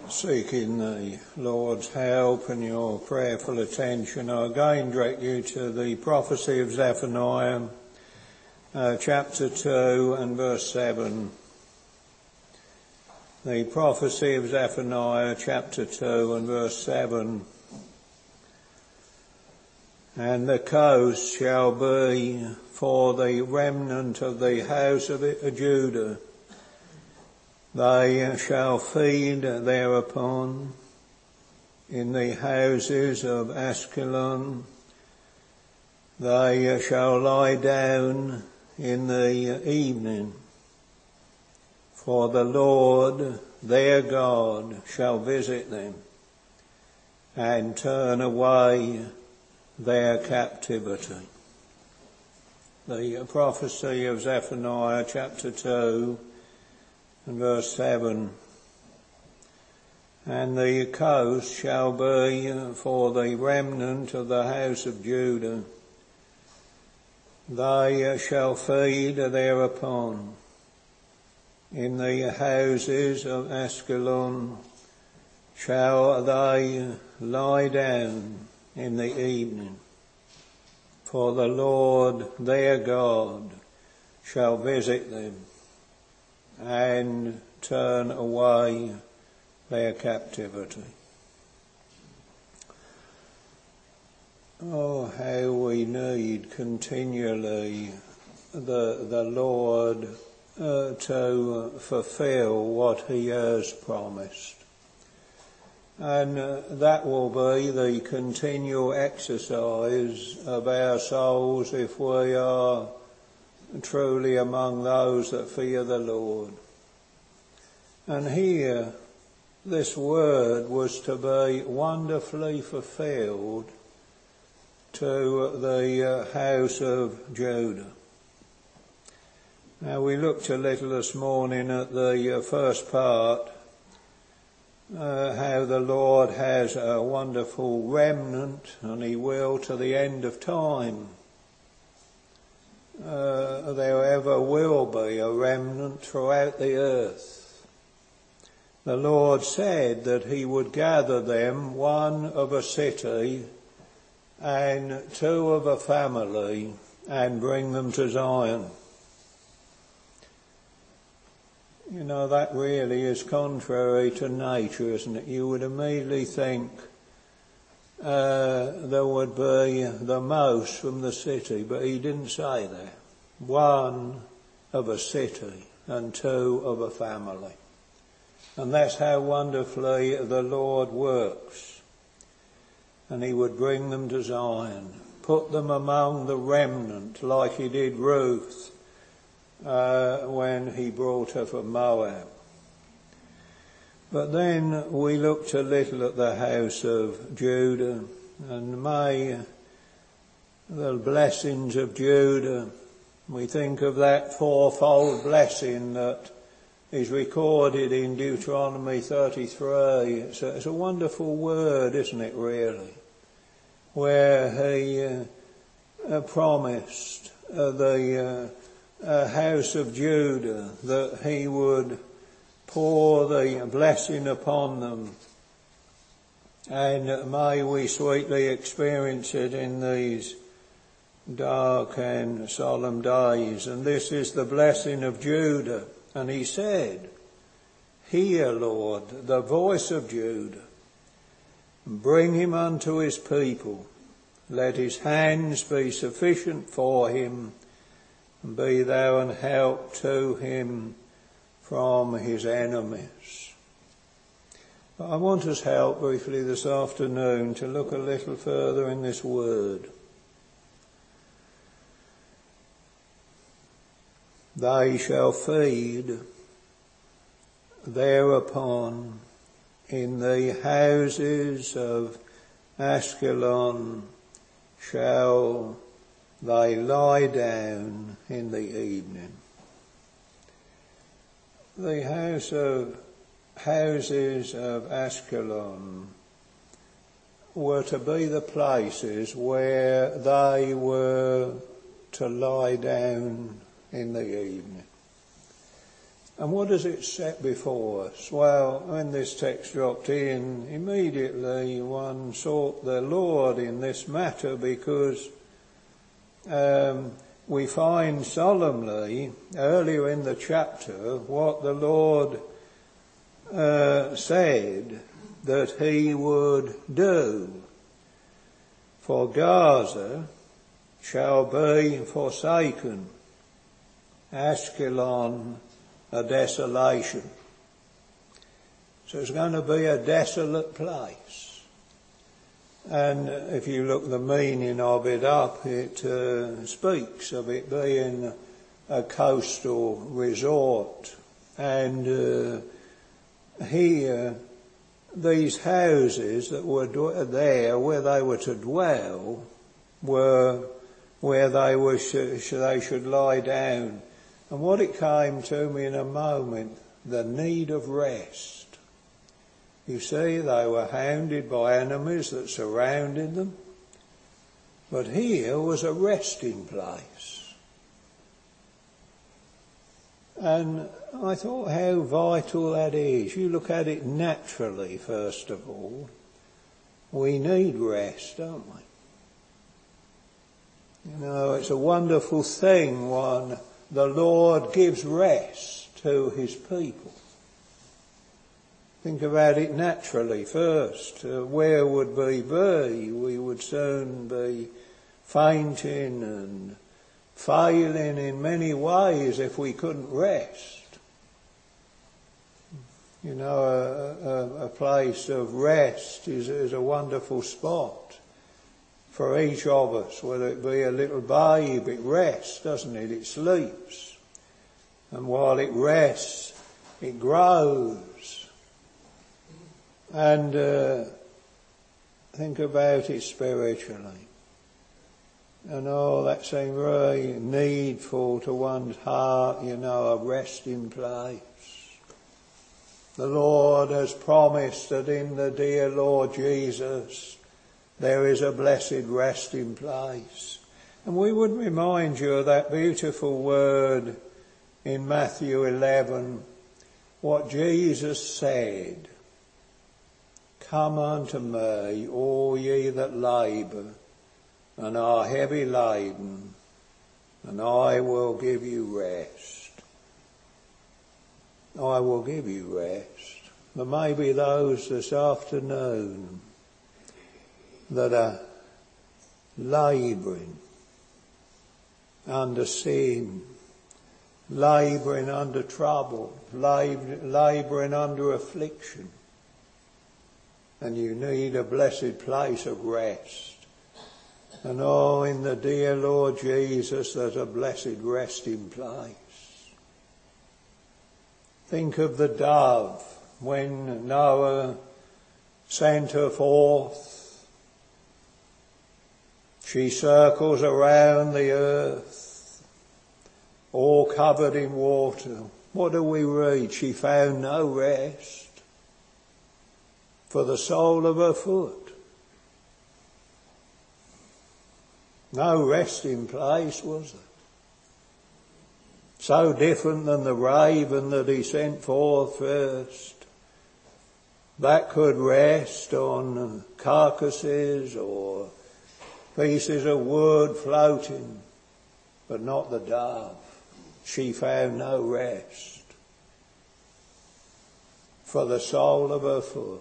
Seeking the Lord's help and your prayerful attention, I again direct you to the prophecy of Zephaniah, chapter 2 and verse 7. The prophecy of Zephaniah, chapter 2 and verse 7. And the coast shall be for the remnant of the house of Judah. They shall feed thereupon in the houses of Ashkelon. They shall lie down in the evening. For the Lord their God shall visit them and turn away their captivity. The prophecy of Zephaniah chapter 2 and verse 7. And the coast shall be for the remnant of the house of Judah. They shall feed thereupon in the houses of Ashkelon. Shall they lie down in the evening. For the Lord their God shall visit them and turn away their captivity. Oh, how we need continually the Lord to fulfill what he has promised. And that will be the continual exercise of our souls if we are truly among those that fear the Lord. And here, this word was to be wonderfully fulfilled to the house of Judah. Now we looked a little this morning at the first part, how the Lord has a wonderful remnant, and he will to the end of time. There ever will be a remnant throughout the earth. The Lord said that he would gather them, one of a city and two of a family, and bring them to Zion. You know, that really is contrary to nature, isn't it? You would immediately think there would be the most from the city, but he didn't say that. One of a city and two of a family. And that's how wonderfully the Lord works. And he would bring them to Zion, put them among the remnant like he did Ruth when he brought her from Moab. But then we looked a little at the house of Judah, and may the blessings of Judah, we think of that fourfold blessing that is recorded in Deuteronomy 33. It's a wonderful word, isn't it, really? Where he promised the house of Judah that he would pour the blessing upon them. And may we sweetly experience it in these dark and solemn days. And this is the blessing of Judah. And he said, "Hear, Lord, the voice of Judah. Bring him unto his people. Let his hands be sufficient for him. And be thou an help to him from his enemies." But I want us help briefly this afternoon to look a little further in this word. They shall feed thereupon in the houses of Ashkelon. Shall they lie down in the evening. The houses of Ashkelon were to be the places where they were to lie down in the evening. And what does it set before us? Well, when this text dropped in, immediately one sought the Lord in this matter, because we find solemnly earlier in the chapter what the Lord said that he would do. For Gaza shall be forsaken, Ashkelon a desolation. So it's going to be a desolate place. And if you look the meaning of it up, it speaks of it being a coastal resort. And here, these houses that were there where they were to dwell were where they should lie down. And what it came to me in a moment, the need of rest. You see, they were hounded by enemies that surrounded them. But here was a resting place. And I thought how vital that is. You look at it naturally, first of all. We need rest, don't we? You know, it's a wonderful thing when the Lord gives rest to his people. Think about it naturally first. Where would we be? We would soon be fainting and failing in many ways if we couldn't rest. You know, a place of rest is a wonderful spot for each of us, whether it be a little babe. It rests, doesn't it? It sleeps. And while it rests, it grows. And think about it spiritually. And that seems really needful to one's heart, you know, a resting place. The Lord has promised that in the dear Lord Jesus there is a blessed resting place. And we would remind you of that beautiful word in Matthew 11, what Jesus said, "Come unto me, all ye that labour and are heavy laden, and I will give you rest." I will give you rest. There may be those this afternoon that are labouring under sin, labouring under trouble, labouring under affliction, and you need a blessed place of rest. And in the dear Lord Jesus there's a blessed resting place. Think of the dove when Noah sent her forth. She circles around the earth, all covered in water. What do we read? She found no rest for the sole of her foot. No resting place, was there? So different than the raven that he sent forth first. That could rest on carcasses or pieces of wood floating, but not the dove. She found no rest for the sole of her foot.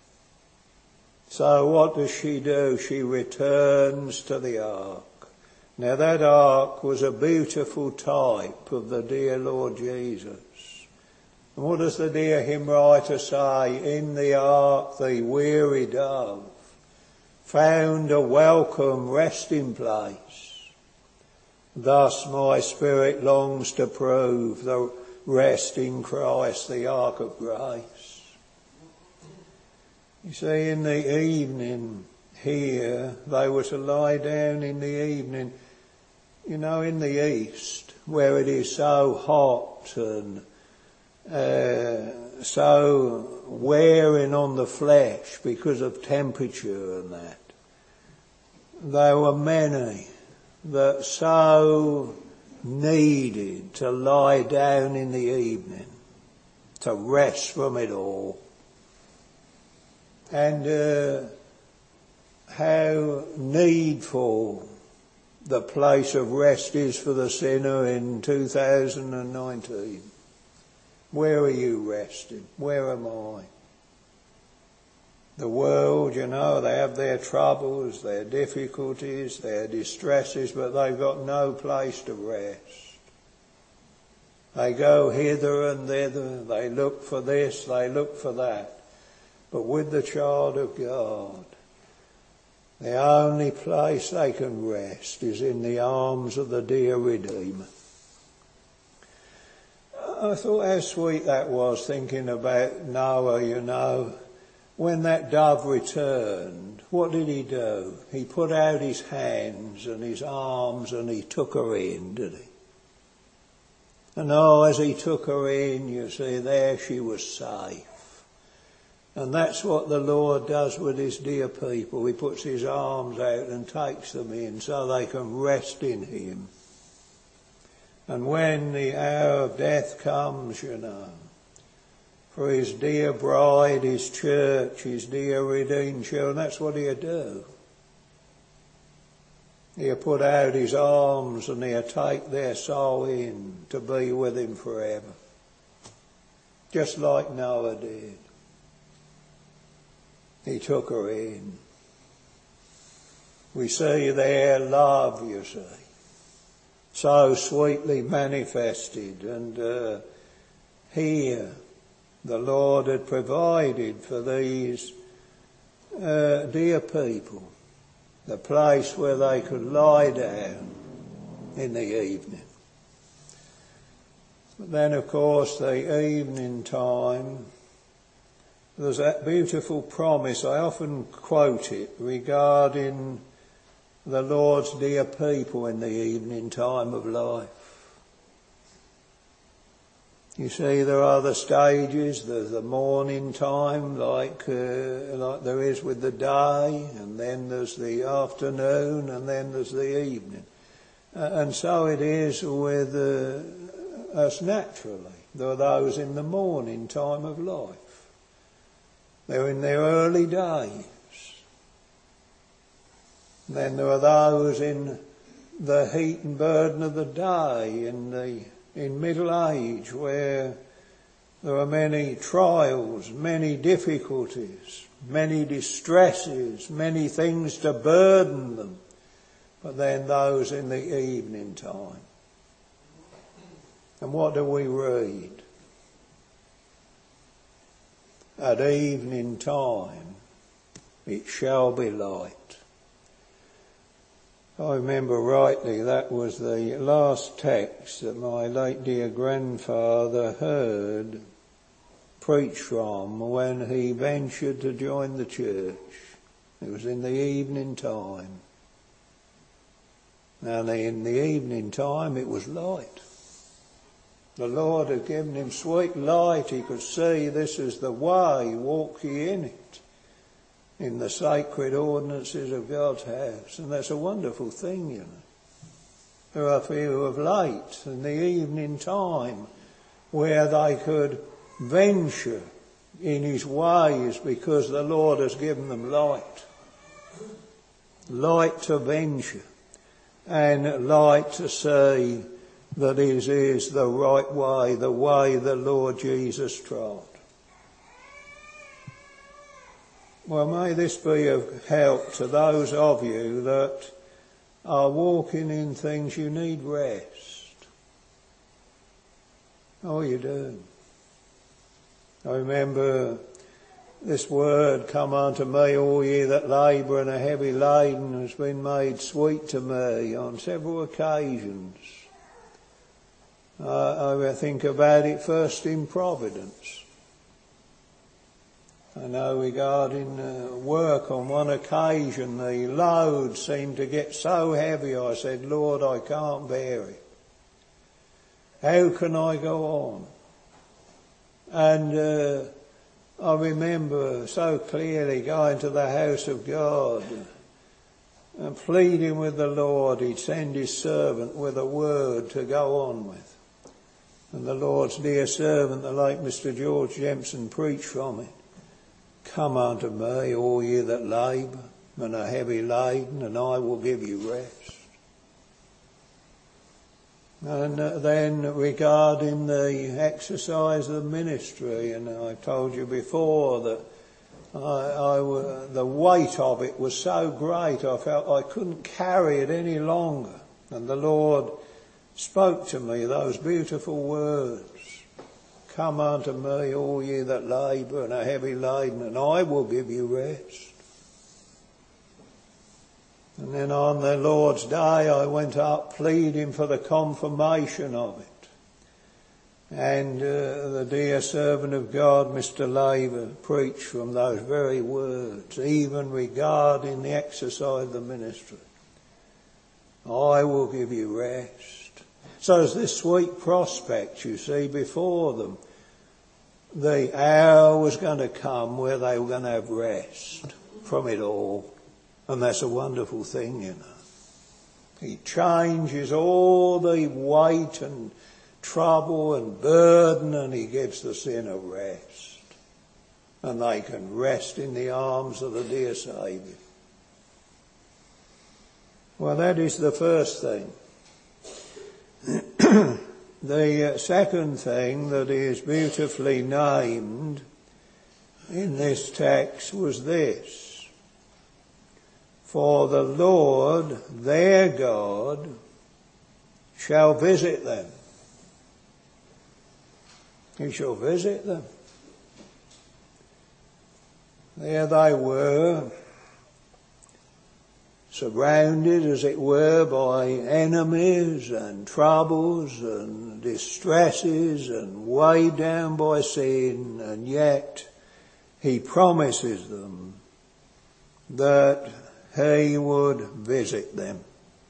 So what does she do? She returns to the ark. Now that ark was a beautiful type of the dear Lord Jesus. And what does the dear hymn writer say? In the ark the weary dove found a welcome resting place. Thus my spirit longs to prove the rest in Christ, the ark of grace. You see, in the evening here, they were to lie down in the evening. You know, in the east, where it is so hot and so wearing on the flesh because of temperature and that, there were many that so needed to lie down in the evening. to rest from it all. And how needful the place of rest is for the sinner in 2019. Where are you resting? Where am I? The world, you know, they have their troubles, their difficulties, their distresses, but they've got no place to rest. They go hither and thither, they look for this, they look for that. But with the child of God, the only place they can rest is in the arms of the dear Redeemer. I thought how sweet that was, thinking about Noah, you know. When that dove returned, what did he do? He put out his hands and his arms and he took her in, did he? And as he took her in, you see, there she was safe. And that's what the Lord does with his dear people. He puts his arms out and takes them in so they can rest in him. And when the hour of death comes, you know, for his dear bride, his church, his dear redeemed children, that's what he'll do. He'll put out his arms and he'll take their soul in to be with him forever. Just like Noah did. He took her in. We see their love, you see, so sweetly manifested. And here the Lord had provided for these dear people the place where they could lie down in the evening. But then, of course, the evening time, there's that beautiful promise, I often quote it, regarding the Lord's dear people in the evening time of life. You see, there are the stages, there's the morning time like there is with the day, and then there's the afternoon, and then there's the evening. And so it is with us naturally. There are those in the morning time of life. They're in their early days. Then there are those in the heat and burden of the day, in middle age, where there are many trials, many difficulties, many distresses, many things to burden them. But then those in the evening time. And what do we read? At evening time it shall be light. I remember rightly that was the last text that my late dear grandfather heard preached from when he ventured to join the church. It was in the evening time. Now in the evening time it was light. The Lord had given him sweet light. He could see this is the way, walk ye in it, in the sacred ordinances of God's house. And that's a wonderful thing, you know. There are few of late in the evening time where they could venture in his ways because the Lord has given them light. Light to venture and light to see that it is the right way, the way the Lord Jesus trod. Well, may this be of help to those of you that are walking in things you need rest. Oh, you do. I remember this word, come unto me, all ye that labour and are heavy laden, has been made sweet to me on several occasions. I think about it first in Providence. I know regarding work, on one occasion the load seemed to get so heavy I said, Lord, I can't bear it. How can I go on? And I remember so clearly going to the house of God and pleading with the Lord he'd send his servant with a word to go on with. And the Lord's dear servant, the late Mr. George Jemson, preached from it. Come unto me, all ye that labour and are heavy laden, and I will give you rest. And then regarding the exercise of the ministry, and I told you before that the weight of it was so great I felt I couldn't carry it any longer. And the Lord spoke to me those beautiful words. Come unto me, all ye that labour and are heavy laden, and I will give you rest. And then on the Lord's Day I went up pleading for the confirmation of it. And the dear servant of God, Mr. Laver, preached from those very words, even regarding the exercise of the ministry. I will give you rest. So there's this sweet prospect, you see, before them. The hour was going to come where they were going to have rest from it all. And that's a wonderful thing, you know. He changes all the weight and trouble and burden, and he gives the sinner rest. And they can rest in the arms of the dear Saviour. Well, that is the first thing. The second thing that is beautifully named in this text was this. For the Lord their God shall visit them. He shall visit them. There they were, surrounded, as it were, by enemies and troubles and distresses and weighed down by sin, and yet he promises them that he would visit them.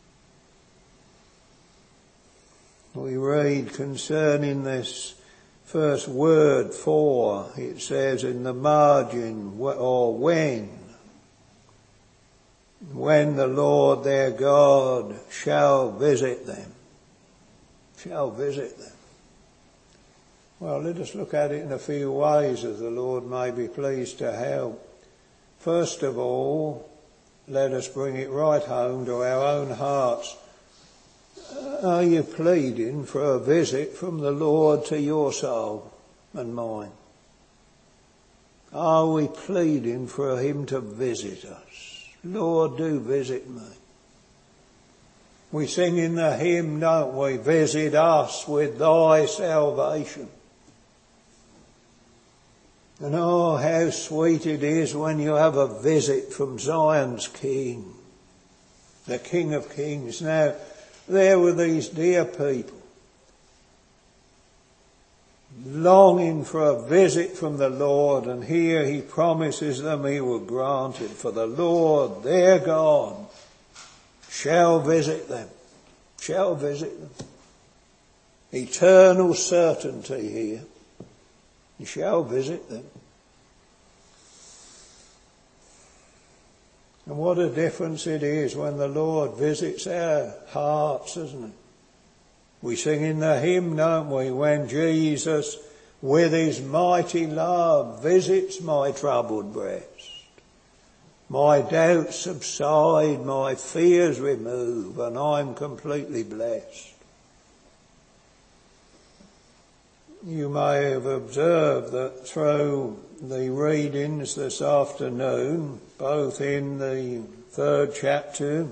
We read concerning this first word, for, it says in the margin, or when the Lord their God shall visit them. Shall visit them. Well, let us look at it in a few ways as the Lord may be pleased to help. First of all, let us bring it right home to our own hearts. Are you pleading for a visit from the Lord to your soul and mine? Are we pleading for him to visit us? Lord, do visit me. We sing in the hymn, don't we? Visit us with thy salvation. And oh, how sweet it is when you have a visit from Zion's King, the King of Kings. Now, there were these dear people, longing for a visit from the Lord, and here he promises them he will grant it. For the Lord, their God, shall visit them. Shall visit them. Eternal certainty here. He shall visit them. And what a difference it is when the Lord visits our hearts, isn't it? We sing in the hymn, don't we, when Jesus with his mighty love visits my troubled breast. My doubts subside, my fears remove, and I'm completely blessed. You may have observed that through the readings this afternoon, both in the 3rd chapter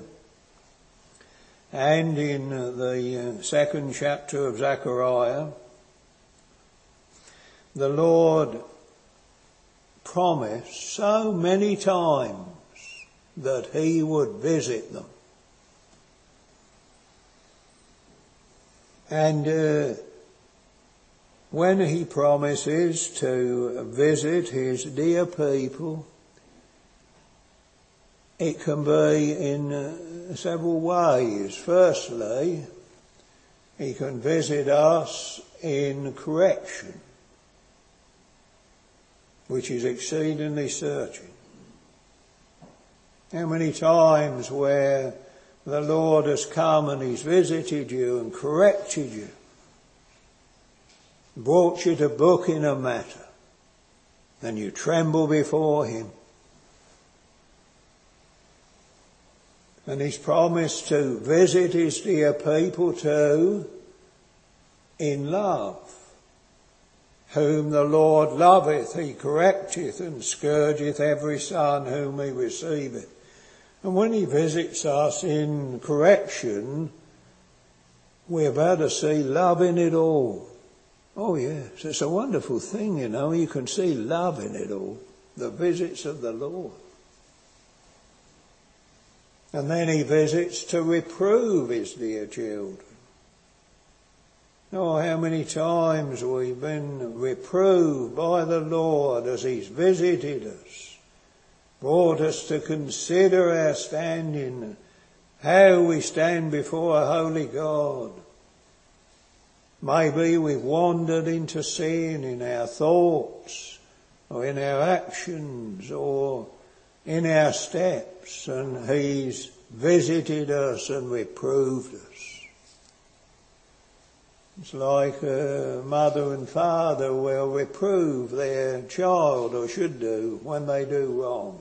and in the 2nd chapter of Zechariah, the Lord promised so many times that he would visit them. And when he promises to visit his dear people, it can be in several ways. Firstly, he can visit us in correction, which is exceedingly searching. How many times where the Lord has come and he's visited you and corrected you, brought you to book in a matter, and you tremble before him. And he's promised to visit his dear people too in love. Whom the Lord loveth, he correcteth, and scourgeth every son whom he receiveth. And when he visits us in correction, we're about to see love in it all. Oh yes, it's a wonderful thing, you know. You can see love in it all. The visits of the Lord. And then he visits to reprove his dear children. Oh, how many times we've been reproved by the Lord as he's visited us, brought us to consider our standing, how we stand before a holy God. Maybe we've wandered into sin in our thoughts, or in our actions, or in our steps, and he's visited us and reproved us. It's like a mother and father will reprove their child, or should do, when they do wrong.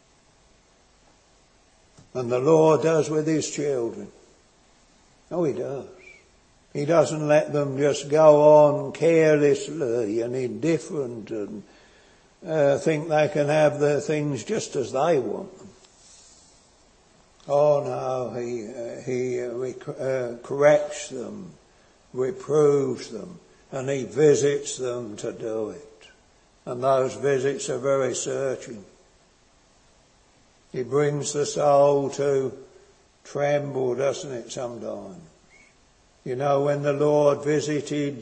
And the Lord does with his children. Oh, he does. He doesn't let them just go on carelessly and indifferent and think they can have their things just as they want them. Oh no, he corrects them, reproves them, and he visits them to do it. And those visits are very searching. He brings the soul to tremble, doesn't it, sometimes? You know, when the Lord visited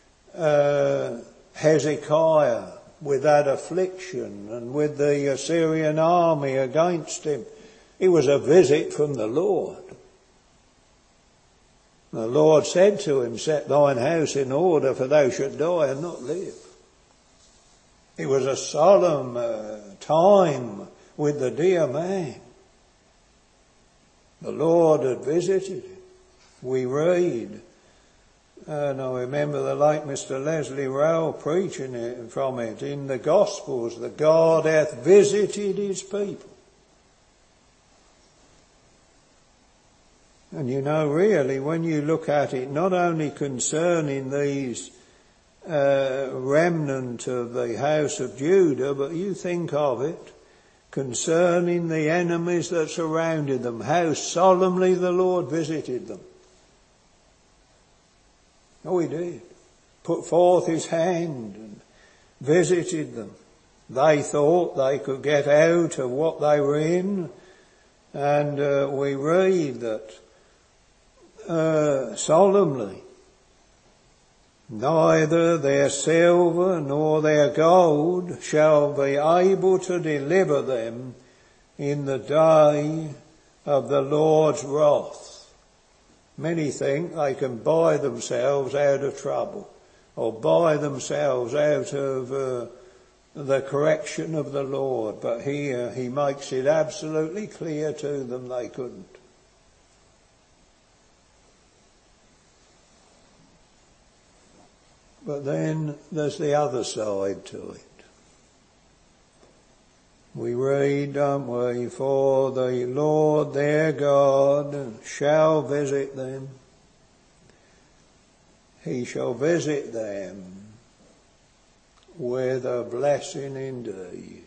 Hezekiah with that affliction and with the Assyrian army against him, it was a visit from the Lord. The Lord said to him, "Set thine house in order, for thou shalt die and not live." It was a solemn time with the dear man. The Lord had visited him. We read, and I remember the late Mr. Leslie Rowe preaching it from it in the Gospels, that God hath visited his people. And you know, really, when you look at it, not only concerning these remnant of the house of Judah, but you think of it concerning the enemies that surrounded them, how solemnly the Lord visited them. Oh, he did. Put forth his hand and visited them. They thought they could get out of what they were in. And we read that solemnly, neither their silver nor their gold shall be able to deliver them in the day of the Lord's wrath. Many think they can buy themselves out of trouble, or buy themselves out of the correction of the Lord. But here he makes it absolutely clear to them they couldn't. But then there's the other side to it. We read, don't we, for the Lord their God shall visit them. He shall visit them with a blessing indeed.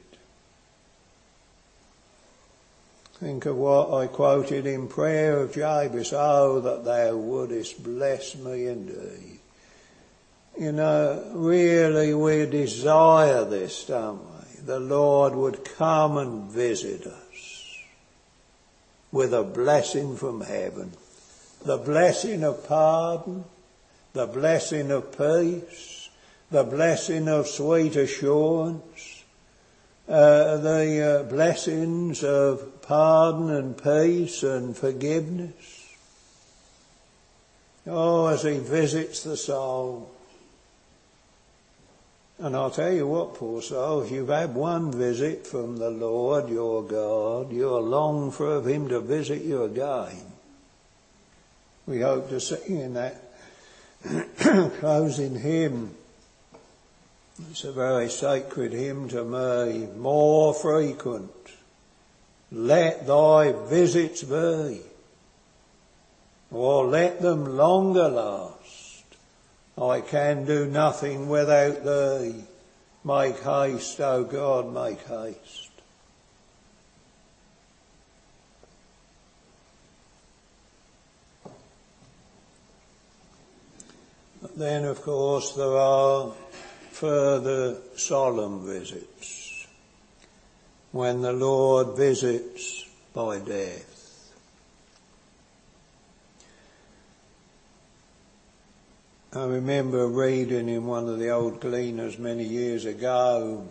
Think of what I quoted in prayer of Jabez, "Oh, that thou wouldest bless me indeed." You know, really we desire this, don't we? The Lord would come and visit us with a blessing from heaven. The blessing of pardon, the blessing of peace, the blessing of sweet assurance, the blessings of pardon and peace and forgiveness. Oh, as he visits the soul. And I'll tell you what, poor soul, if you've had one visit from the Lord your God, you'll long for him to visit you again. We hope to sing in that closing hymn, It's a very sacred hymn to me. More frequent, let thy visits be, or let them longer last. I can do nothing without thee. Make haste, O God, make haste. But then, of course, there are further solemn visits, when the Lord visits by death. I remember reading in one of the old Gleaners many years ago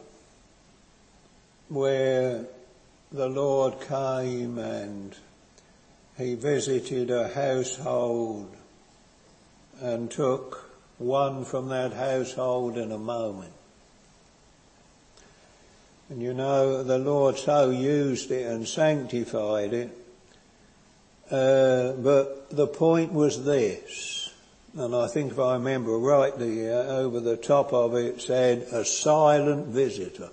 where the Lord came and he visited a household and took one from that household in a moment. And you know, the Lord so used it and sanctified it, but the point was this, and I think if I remember rightly, over the top of it said, a silent visitor.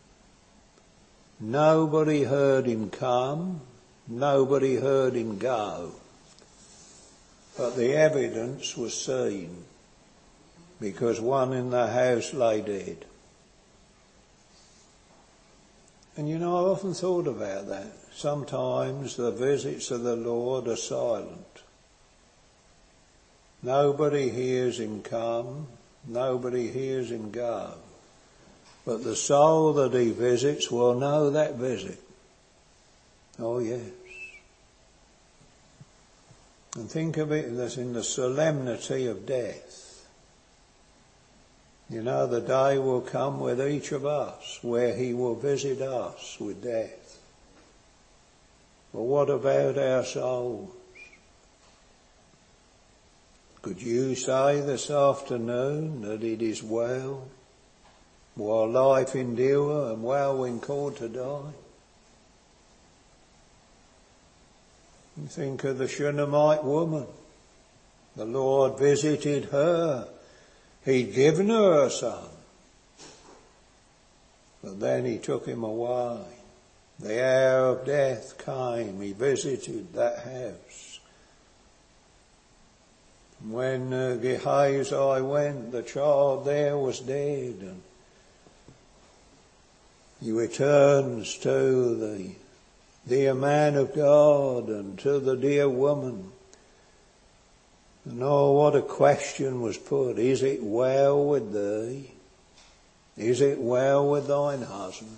Nobody heard him come, nobody heard him go, but the evidence was seen, because one in the house lay dead. And you know, I've often thought about that. Sometimes the visits of the Lord are silent. Nobody hears him come, nobody hears him go. But the soul that he visits will know that visit. Oh yes. And think of it as in the solemnity of death. You know, the day will come with each of us where he will visit us with death. But what about our souls? Could you say this afternoon that it is well while life endure and well when called to die? You think of the Shunammite woman. The Lord visited her. He'd given her a son, but then he took him away. The hour of death came. He visited that house. When Gehazi went, the child there was dead, and he returns to the dear man of God and to the dear woman. And oh, what a question was put. Is it well with thee? Is it well with thine husband?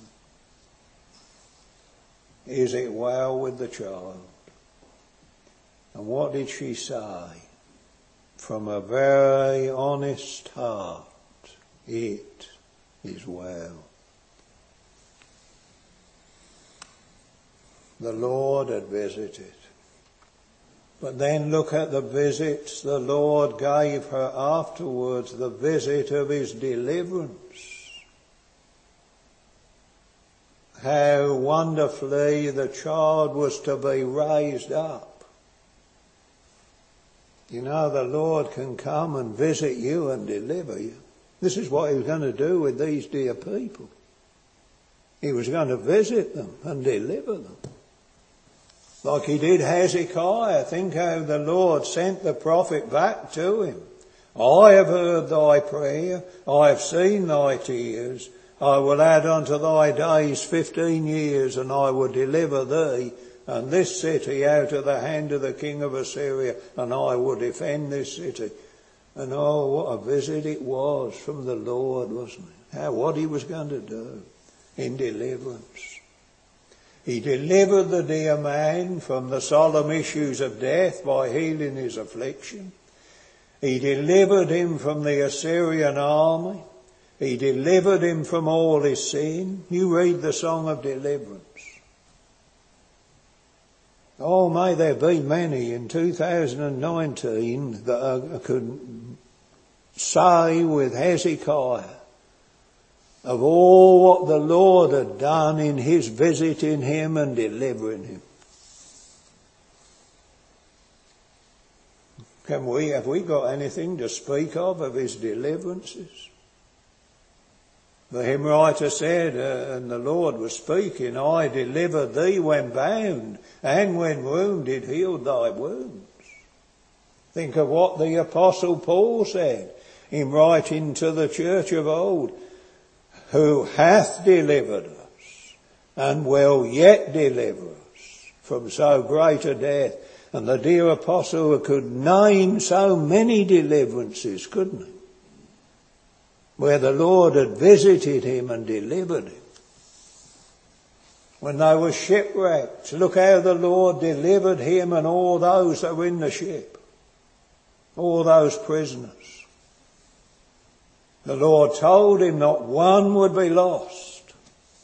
Is it well with the child? And what did she say? From a very honest heart, it is well. The Lord had visited. But then look at the visits the Lord gave her afterwards, the visit of his deliverance. How wonderfully the child was to be raised up. You know, the Lord can come and visit you and deliver you. This is what he was going to do with these dear people. He was going to visit them and deliver them. Like he did Hezekiah. Think how the Lord sent the prophet back to him. I have heard thy prayer. I have seen thy tears. I will add unto thy days 15 years, and I will deliver thee and this city out of the hand of the king of Assyria, and I will defend this city. And oh, what a visit it was from the Lord, wasn't it? What he was going to do in deliverance. He delivered the dear man from the solemn issues of death by healing his affliction. He delivered him from the Assyrian army. He delivered him from all his sin. You read the song of deliverance. Oh, may there be many in 2019 that could say with Hezekiah, of all what the Lord had done in his visiting him and delivering him. Have we got anything to speak of his deliverances? The hymn writer said, and the Lord was speaking, I delivered thee when bound, and when wounded healed thy wounds. Think of what the Apostle Paul said in writing to the church of old, who hath delivered us, and will yet deliver us from so great a death. And the dear Apostle could name so many deliverances, couldn't he? Where the Lord had visited him and delivered him. When they were shipwrecked, look how the Lord delivered him and all those that were in the ship. All those prisoners. The Lord told him not one would be lost.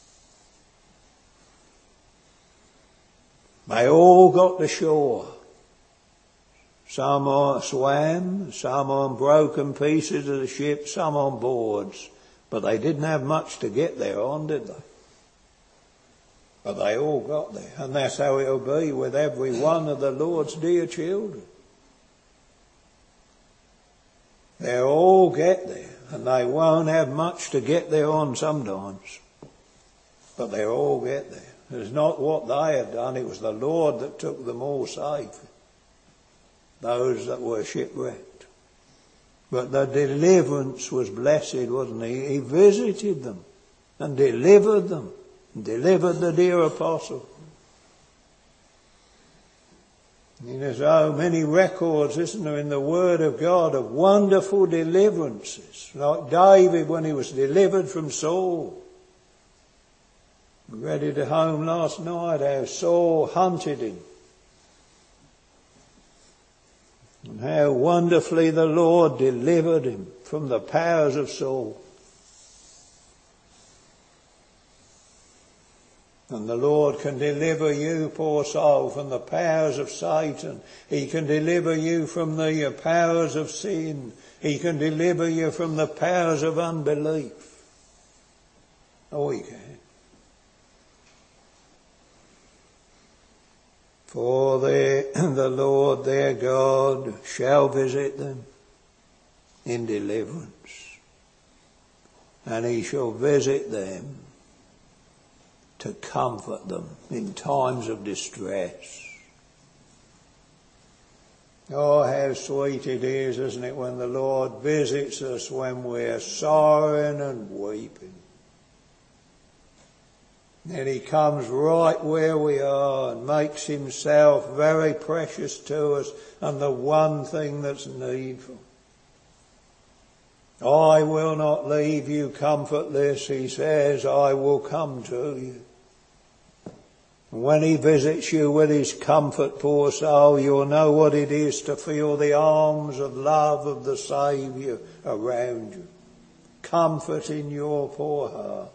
They all got to shore. Some swam, some on broken pieces of the ship, some on boards. But they didn't have much to get there on, did they? But they all got there. And that's how it'll be with every one of the Lord's dear children. They'll all get there. And they won't have much to get there on sometimes. But they'll all get there. It's not what they had done. It was the Lord that took them all safe. Those that were shipwrecked. But the deliverance was blessed, wasn't he? He visited them and delivered them. And delivered the dear apostle. And there's so many records, isn't there, in the Word of God of wonderful deliverances. Like David when he was delivered from Saul. We read it at home last night how Saul hunted him. And how wonderfully the Lord delivered him from the powers of Saul. And the Lord can deliver you, poor soul, from the powers of Satan. He can deliver you from the powers of sin. He can deliver you from the powers of unbelief. Oh, he can. For the Lord their God shall visit them in deliverance, and he shall visit them to comfort them in times of distress. Oh, how sweet it is, isn't it, when the Lord visits us when we're sorrowing and weeping. And he comes right where we are and makes himself very precious to us and the one thing that's needful. I will not leave you comfortless, he says, I will come to you. And when he visits you with his comfort, poor soul, you'll know what it is to feel the arms of love of the Saviour around you, comforting your poor heart.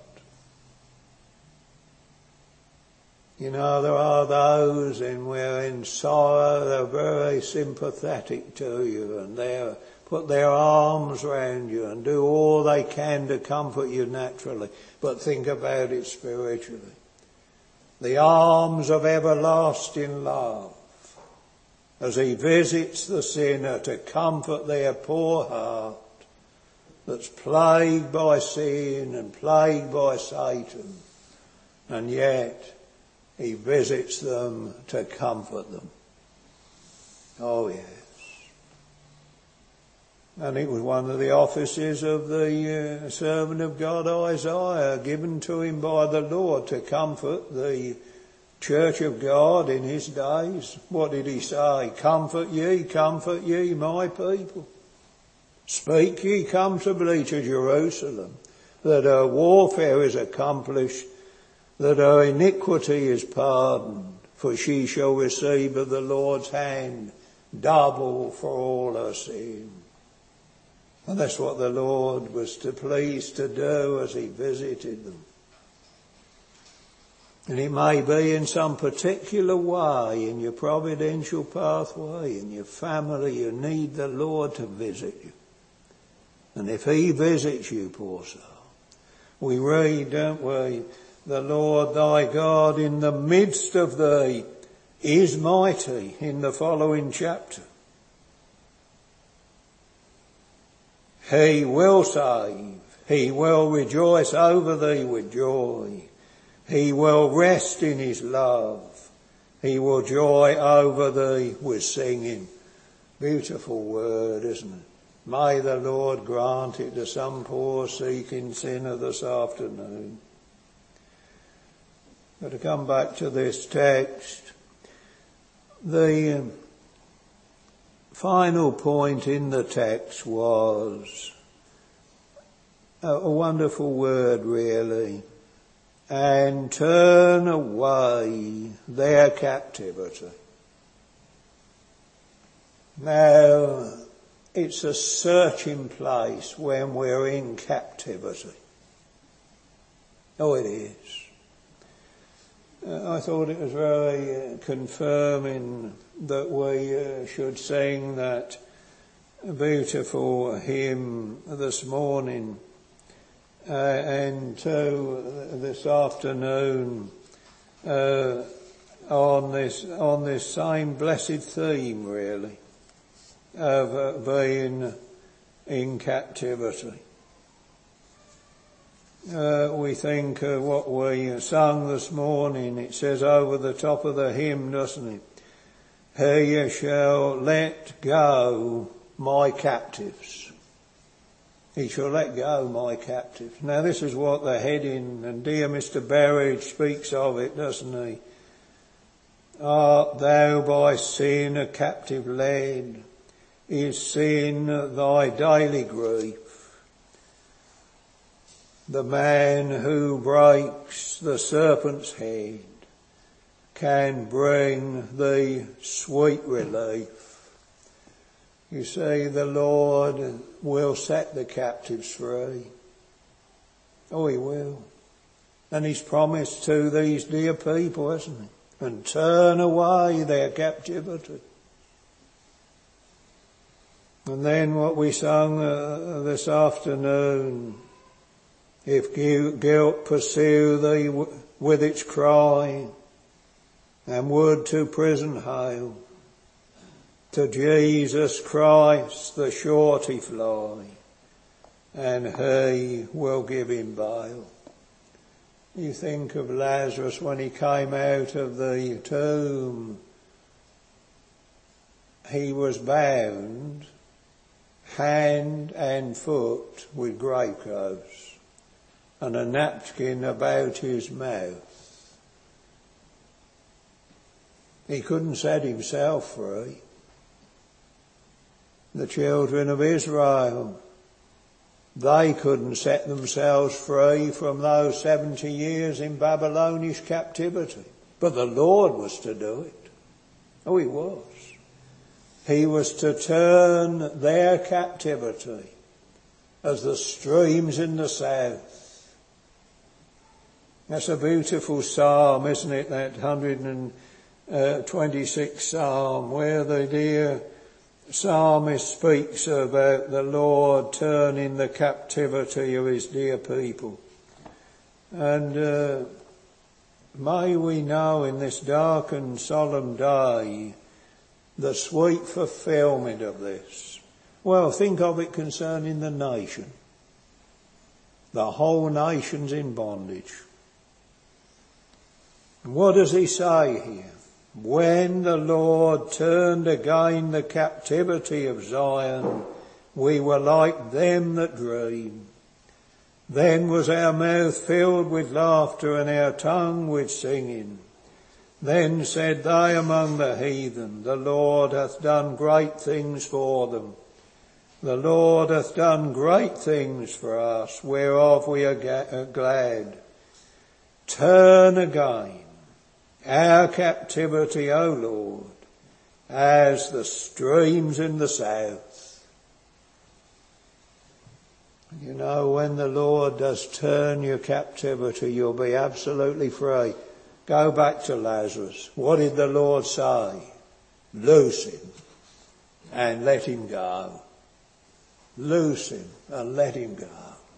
You know, there are those we're in sorrow, they're very sympathetic to you and they'll put their arms around you and do all they can to comfort you naturally. But think about it spiritually. The arms of everlasting love as he visits the sinner to comfort their poor heart that's plagued by sin and plagued by Satan, and yet he visits them to comfort them. Oh yes. And it was one of the offices of the servant of God Isaiah, given to him by the Lord to comfort the church of God in his days. What did he say? Comfort ye, my people. Speak ye comfortably to Jerusalem, that her warfare is accomplished, that her iniquity is pardoned, for she shall receive of the Lord's hand double for all her sin. And that's what the Lord was pleased to do as he visited them. And it may be in some particular way, in your providential pathway, in your family, you need the Lord to visit you. And if he visits you, poor soul, we read, don't we, the Lord thy God in the midst of thee is mighty in the following chapter. He will save, He will rejoice over thee with joy. He will rest in his love. He will joy over thee with singing. Beautiful word, isn't it? May the Lord grant it to some poor seeking sinner this afternoon. But to come back to this text, the final point in the text was a wonderful word, really. And turn away their captivity. Now, it's a searching place when we're in captivity. Oh, it is. I thought it was very confirming that we should sing that beautiful hymn this morning and this afternoon on this same blessed theme, really, of being in captivity. We think of what we sung this morning. It says over the top of the hymn, doesn't it? He shall let go my captives. He shall let go my captives. Now this is what the heading, and dear Mr. Berridge speaks of it, doesn't he? Art thou by sin a captive led? Is sin thy daily grief? The man who breaks the serpent's head can bring thee sweet relief. You see, the Lord will set the captives free. Oh, he will. And he's promised to these dear people, hasn't he? And turn away their captivity. And then what we sung this afternoon, if guilt pursue thee with its cry, and would to prison hale, to Jesus Christ the surety fly, and he will give him bail. You think of Lazarus when he came out of the tomb. He was bound hand and foot with grave clothes and a napkin about his mouth. He couldn't set himself free. The children of Israel, they couldn't set themselves free from those 70 years in Babylonish captivity. But the Lord was to do it. Oh, he was. He was to turn their captivity as the streams in the south. That's a beautiful psalm, isn't it? That 126th psalm, where the dear psalmist speaks about the Lord turning the captivity of his dear people. And may we know in this dark and solemn day the sweet fulfilment of this. Well, think of it concerning the nation. The whole nation's in bondage. And what does he say here? When the Lord turned again the captivity of Zion, we were like them that dream. Then was our mouth filled with laughter and our tongue with singing. Then said they among the heathen, the Lord hath done great things for them. The Lord hath done great things for us, whereof we are glad. Turn again our captivity, O Lord, as the streams in the south. You know, when the Lord does turn your captivity, you'll be absolutely free. Go back to Lazarus. What did the Lord say? Loose him and let him go. Loose him and let him go.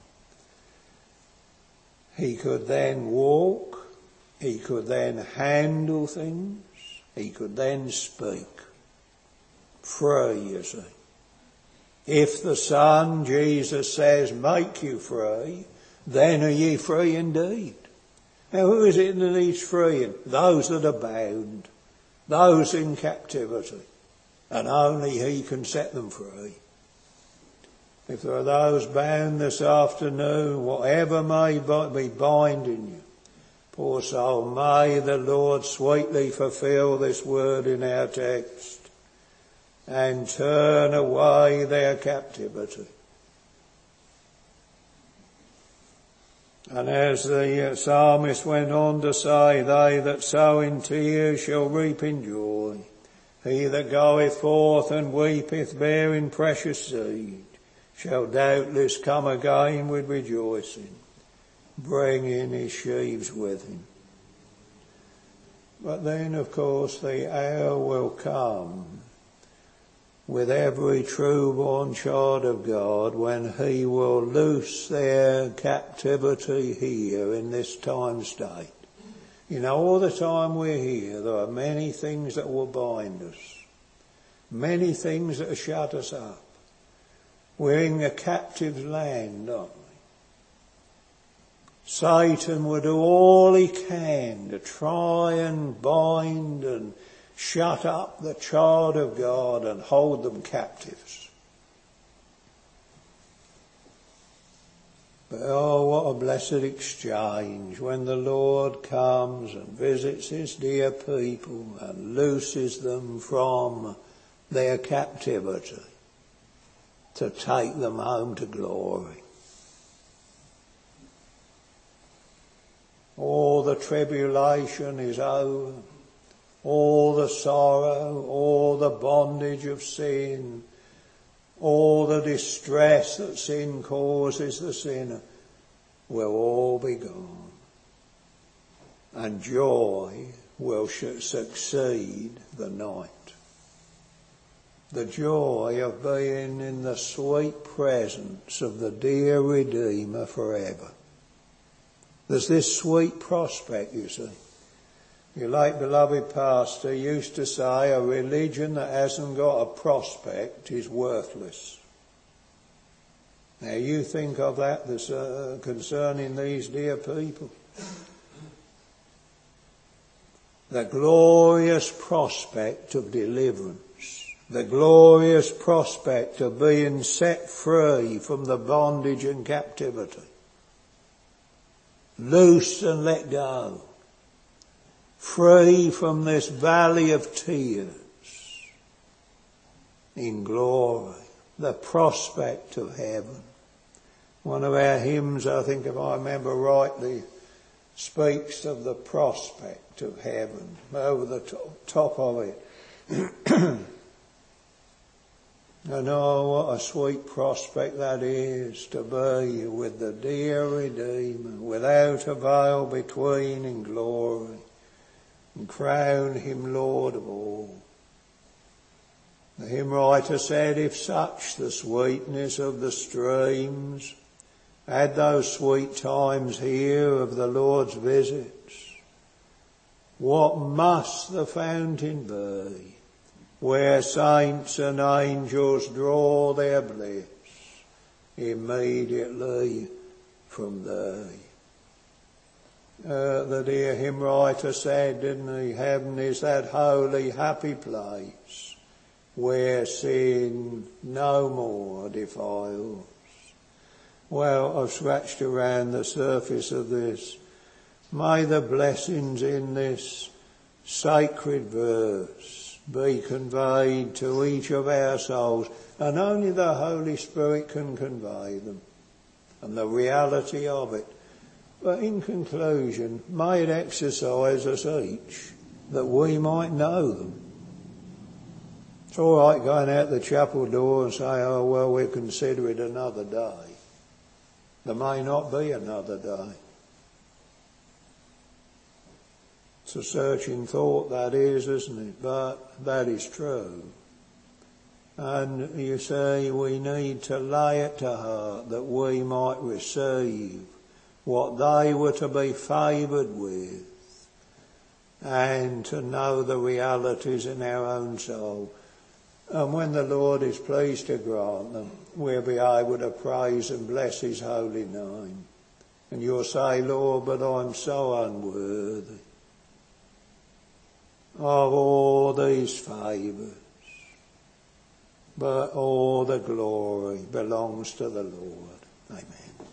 He could then walk. He could then handle things. He could then speak. Free, you see. If the Son, Jesus says, make you free, then are ye free indeed. Now who is it that he's freeing? Those that are bound, those in captivity. And only he can set them free. If there are those bound this afternoon, whatever may be binding you, poor soul, may the Lord sweetly fulfill this word in our text and turn away their captivity. And as the psalmist went on to say, they that sow in tears shall reap in joy. He that goeth forth and weepeth, bearing precious seed, shall doubtless come again with rejoicing, bringing his sheaves with him. But then, of course, the hour will come with every true-born child of God when he will loose their captivity here in this time state. You know, all the time we're here, there are many things that will bind us, many things that shut us up. We're in a captive land, aren't we? Satan will do all he can to try and bind and shut up the child of God and hold them captives. But oh, what a blessed exchange when the Lord comes and visits his dear people and looses them from their captivity to take them home to glory. All the tribulation is over. All the sorrow, all the bondage of sin, all the distress that sin causes the sinner will all be gone. And joy will succeed the night. The joy of being in the sweet presence of the dear Redeemer forever. There's this sweet prospect, you see. Your late beloved pastor used to say a religion that hasn't got a prospect is worthless. Now you think of that concerning these dear people. The glorious prospect of deliverance, the glorious prospect of being set free from the bondage and captivity, loosed and let go, free from this valley of tears, in glory, the prospect of heaven. One of our hymns, I think if I remember rightly, speaks of the prospect of heaven, over the top of it. And oh, what a sweet prospect that is, to be with the dear Redeemer, without a veil between, in glory, and crown him Lord of all. The hymn writer said, if such the sweetness of the streams, add those sweet times here of the Lord's visits, what must the fountain be, where saints and angels draw their bliss immediately from thee. The dear hymn writer said, didn't he, heaven is that holy, happy place where sin no more defiles. Well, I've scratched around the surface of this. May the blessings in this sacred verse be conveyed to each of our souls, and only the Holy Spirit can convey them, and the reality of it. But in conclusion, may it exercise us each that we might know them. It's all right going out the chapel door and say, oh, well, we'll consider it another day. There may not be another day. It's a searching thought, that is, isn't it? But that is true. And you say we need to lay it to heart that we might receive what they were to be favoured with, and to know the realities in our own soul. And when the Lord is pleased to grant them, we'll be able to praise and bless his holy name. And you'll say, Lord, but I'm so unworthy of all these favours. But all the glory belongs to the Lord. Amen.